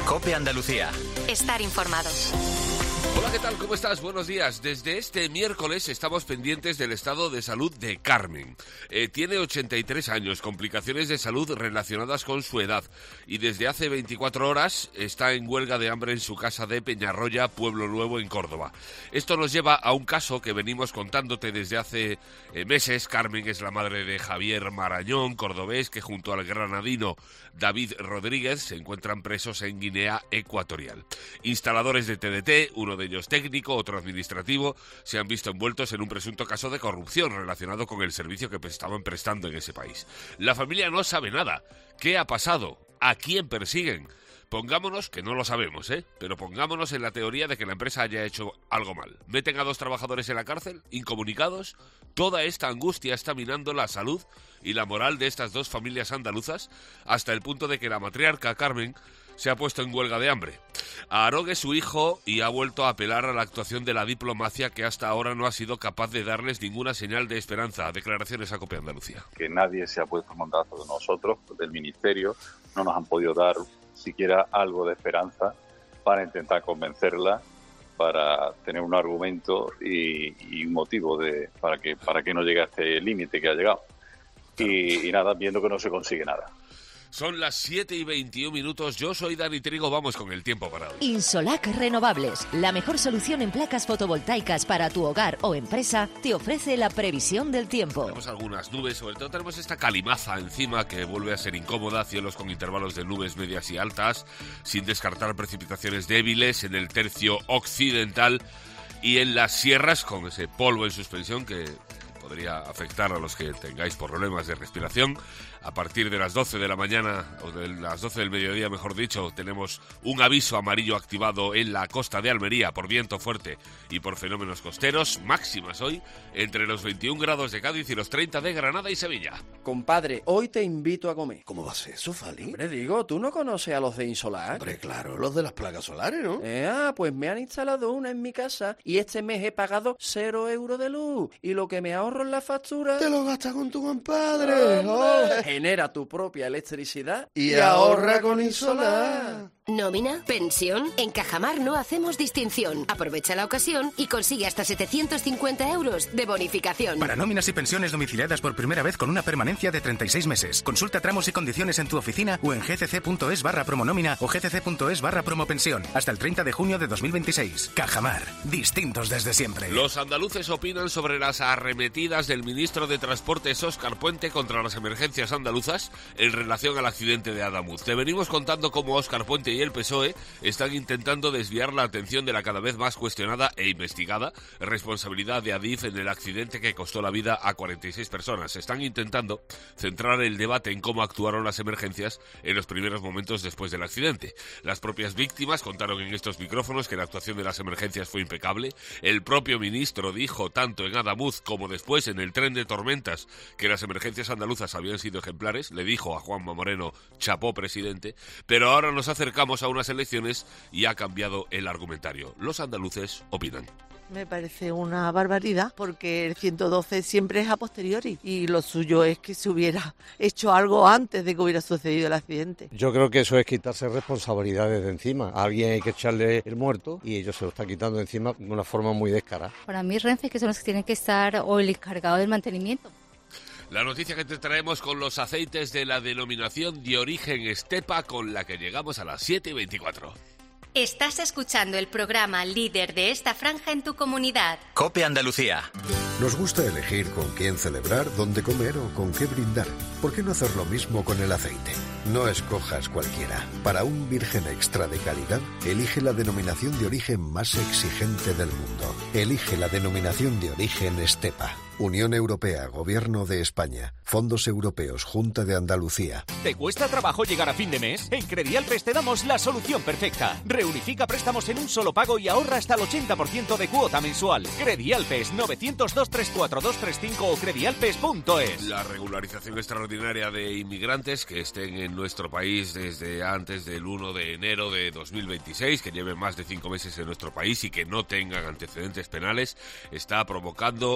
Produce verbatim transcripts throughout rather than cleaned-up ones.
COPE Andalucía. Estar informados. Hola, ¿qué tal? ¿Cómo estás? Buenos días. Desde este miércoles estamos pendientes del estado de salud de Carmen. Eh, tiene ochenta y tres años, complicaciones de salud relacionadas con su edad. Y desde hace veinticuatro horas está en huelga de hambre en su casa de Peñarroya, Pueblo Nuevo, en Córdoba. Esto nos lleva a un caso que venimos contándote desde hace eh, meses. Carmen es la madre de Javier Marañón, cordobés, que junto al granadino David Rodríguez se encuentran presos en Guinea Ecuatorial. Instaladores de T D T, uno de ellos técnico, otro administrativo, se han visto envueltos en un presunto caso de corrupción relacionado con el servicio que estaban prestando en ese país. La familia no sabe nada. ¿Qué ha pasado? ¿A quién persiguen? Pongámonos, que no lo sabemos, ¿eh? Pero pongámonos en la teoría de que la empresa haya hecho algo mal. Meten a dos trabajadores en la cárcel, incomunicados. Toda esta angustia está minando la salud y la moral de estas dos familias andaluzas, hasta el punto de que la matriarca Carmen se ha puesto en huelga de hambre. Aarón es su hijo y ha vuelto a apelar a la actuación de la diplomacia, que hasta ahora no ha sido capaz de darles ninguna señal de esperanza. Declaraciones a COPE Andalucía. Que nadie se ha puesto en contacto con nosotros, del Ministerio, no nos han podido dar siquiera algo de esperanza para intentar convencerla, para tener un argumento y, y un motivo de para que para que no llegue a este límite que ha llegado. Y, y nada, viendo que no se consigue nada. Son las siete y veintiún minutos. Yo soy Dani Trigo. Vamos con el tiempo para hoy. Insolac Renovables, la mejor solución en placas fotovoltaicas para tu hogar o empresa, te ofrece la previsión del tiempo. Tenemos algunas nubes, sobre todo tenemos esta calimaza encima que vuelve a ser incómoda, cielos con intervalos de nubes medias y altas, sin descartar precipitaciones débiles en el tercio occidental y en las sierras con ese polvo en suspensión que podría afectar a los que tengáis problemas de respiración. A partir de las doce de la mañana, o de las doce del mediodía, mejor dicho, tenemos un aviso amarillo activado en la costa de Almería por viento fuerte y por fenómenos costeros. Máximas hoy entre los veintiún grados de Cádiz y los treinta de Granada y Sevilla. Compadre, hoy te invito a comer. ¿Cómo va a ser eso, Fali? Hombre, digo, ¿tú no conoces a los de Insolac? Hombre, claro, los de las placas solares, ¿no? Eh, ah, pues me han instalado una en mi casa y este mes he pagado cero euros de luz. Y lo que me ahorro en la factura... ¡Te lo gastas con tu compadre! ¡Oh! Genera tu propia electricidad y, y ahorra con Insolac. ¿Nómina? ¿Pensión? En Cajamar no hacemos distinción. Aprovecha la ocasión y consigue hasta setecientos cincuenta euros de bonificación. Para nóminas y pensiones domiciliadas por primera vez con una permanencia de treinta y seis meses. Consulta tramos y condiciones en tu oficina o en gcc.es barra promonómina o gcc.es barra promopensión. Hasta el treinta de junio de dos mil veintiséis. Cajamar. Distintos desde siempre. Los andaluces opinan sobre las arremetidas del ministro de Transportes Óscar Puente contra las emergencias andaluzas en relación al accidente de Adamuz. Te venimos contando cómo Óscar Puente y el P S O E están intentando desviar la atención de la cada vez más cuestionada e investigada responsabilidad de Adif en el accidente que costó la vida a cuarenta y seis personas. Están intentando centrar el debate en cómo actuaron las emergencias en los primeros momentos después del accidente. Las propias víctimas contaron en estos micrófonos que la actuación de las emergencias fue impecable. El propio ministro dijo, tanto en Adamuz como después en el tren de tormentas, que las emergencias andaluzas habían sido ejemplares. Le dijo a Juanma Moreno, chapó presidente, pero ahora nos acercamos a unas elecciones y ha cambiado el argumentario. Los andaluces opinan. Me parece una barbaridad porque el ciento doce siempre es a posteriori y lo suyo es que se hubiera hecho algo antes de que hubiera sucedido el accidente. Yo creo que eso es quitarse responsabilidades de encima. A alguien hay que echarle el muerto y ellos se lo están quitando de encima de una forma muy descarada. Para mí Renfe, que son los que tienen que estar, o el encargado del mantenimiento. La noticia que te traemos con los aceites de la denominación de origen Estepa, con la que llegamos a las siete y veinticuatro. Estás escuchando el programa líder de esta franja en tu comunidad. COPE Andalucía. Nos gusta elegir con quién celebrar, dónde comer o con qué brindar. ¿Por qué no hacer lo mismo con el aceite? No escojas cualquiera. Para un virgen extra de calidad, elige la denominación de origen más exigente del mundo. Elige la denominación de origen Estepa. Unión Europea, Gobierno de España, Fondos Europeos, Junta de Andalucía. ¿Te cuesta trabajo llegar a fin de mes? En Credialpes te damos la solución perfecta. Reunifica préstamos en un solo pago y ahorra hasta el ochenta por ciento de cuota mensual. Credialpes, novecientos dos, trescientos cuarenta y dos treinta y cinco o credialpes punto es. La regularización extraordinaria de inmigrantes que estén en nuestro país desde antes del uno de enero de dos mil veintiséis, que lleven más de cinco meses en nuestro país y que no tengan antecedentes penales, está provocando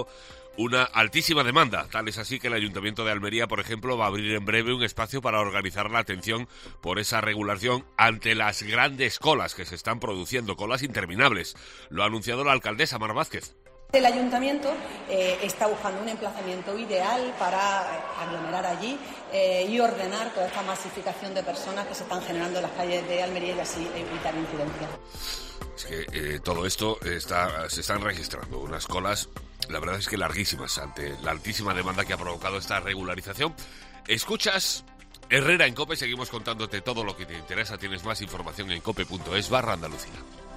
una altísima demanda. Tal es así que el Ayuntamiento de Almería, por ejemplo, va a abrir en breve un espacio para organizar la atención por esa regulación ante las grandes colas que se están produciendo, colas interminables. Lo ha anunciado la alcaldesa Mar Vázquez. El Ayuntamiento eh, está buscando un emplazamiento ideal para aglomerar allí eh, y ordenar toda esta masificación de personas que se están generando en las calles de Almería y así evitar incidencias. Es que eh, todo esto está, se están registrando unas colas, la verdad es que larguísimas, ante la altísima demanda que ha provocado esta regularización. Escuchas Herrera en COPE, seguimos contándote todo lo que te interesa. Tienes más información en cope.es barra Andalucía.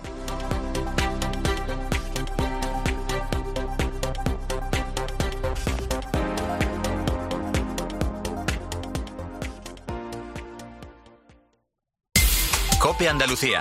COPE Andalucía.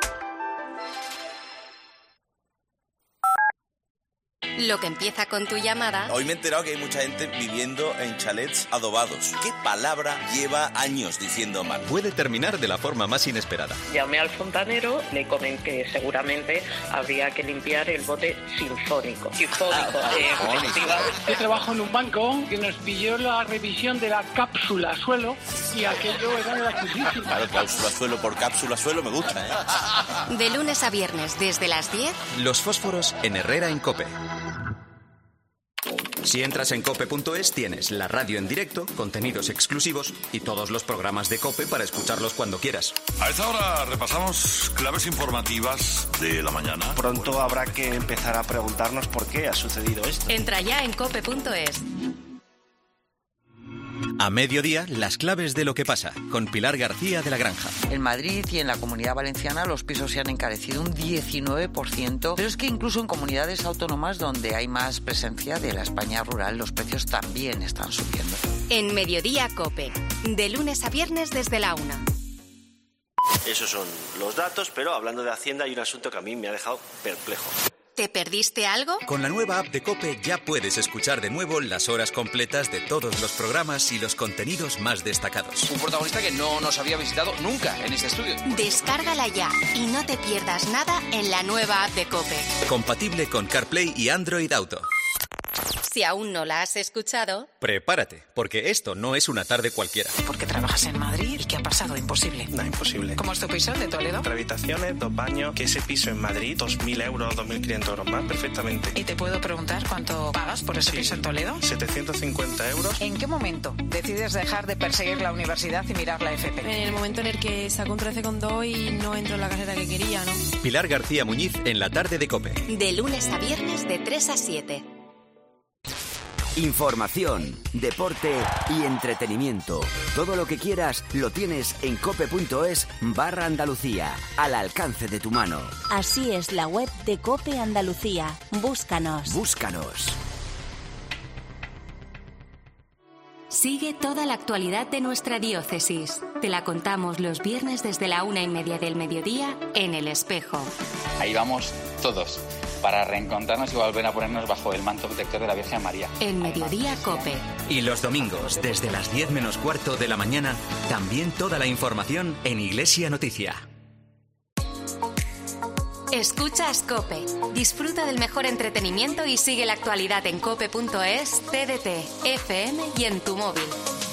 Lo que empieza con tu llamada. Hoy me he enterado que hay mucha gente viviendo en chalets adobados. ¿Qué palabra lleva años diciendo mal? Puede terminar de la forma más inesperada. Llamé al fontanero, le comenté que seguramente habría que limpiar el bote sinfónico. Sinfónico. eh, Yo trabajo en un banco que nos pilló la revisión de la cápsula suelo y aquello era gratuísimo. Claro, cápsula suelo por cápsula suelo me gusta, ¿eh? De lunes a viernes desde las diez. Los fósforos en Herrera en COPE. Si entras en cope punto es tienes la radio en directo, contenidos exclusivos y todos los programas de COPE para escucharlos cuando quieras. A esta hora repasamos claves informativas de la mañana. Pronto habrá que empezar a preguntarnos por qué ha sucedido esto. Entra ya en cope punto es. A mediodía, las claves de lo que pasa, con Pilar García de la Granja. En Madrid y en la Comunidad Valenciana los pisos se han encarecido un diecinueve por ciento, pero es que incluso en comunidades autónomas donde hay más presencia de la España rural, los precios también están subiendo. En Mediodía COPE, de lunes a viernes desde la una. Esos son los datos, pero hablando de Hacienda hay un asunto que a mí me ha dejado perplejo. ¿Te perdiste algo? Con la nueva app de COPE ya puedes escuchar de nuevo las horas completas de todos los programas y los contenidos más destacados. Un protagonista que no nos había visitado nunca en este estudio. Descárgala ya y no te pierdas nada en la nueva app de COPE. Compatible con CarPlay y Android Auto. Si aún no la has escuchado... Prepárate, porque esto no es una tarde cualquiera. Porque trabajas en Madrid y ¿qué ha pasado? Imposible. No, imposible. ¿Cómo es tu piso de Toledo? Tres habitaciones, dos baños, que ese piso en Madrid, dos mil euros, dos mil quinientos euros más, perfectamente. ¿Y te puedo preguntar cuánto pagas por ese sí. piso en Toledo? setecientos cincuenta euros. ¿En qué momento decides dejar de perseguir la universidad y mirar la F P? En el momento en el que saco un trece coma dos y no entro en la carrera que quería, ¿no? Pilar García Muñiz en la tarde de COPE. De lunes a viernes de tres a siete. Información, deporte y entretenimiento. Todo lo que quieras lo tienes en cope punto es barra Andalucía, al alcance de tu mano. Así es la web de COPE Andalucía. Búscanos. Búscanos. Sigue toda la actualidad de nuestra diócesis. Te la contamos los viernes desde la una y media del mediodía en El Espejo. Ahí vamos todos, para reencontrarnos y volver a ponernos bajo el manto protector de la Virgen María. En Mediodía COPE. Y los domingos, desde las diez menos cuarto de la mañana, también toda la información en Iglesia Noticia. Escuchas COPE. Disfruta del mejor entretenimiento y sigue la actualidad en cope punto es, T D T, F M y en tu móvil.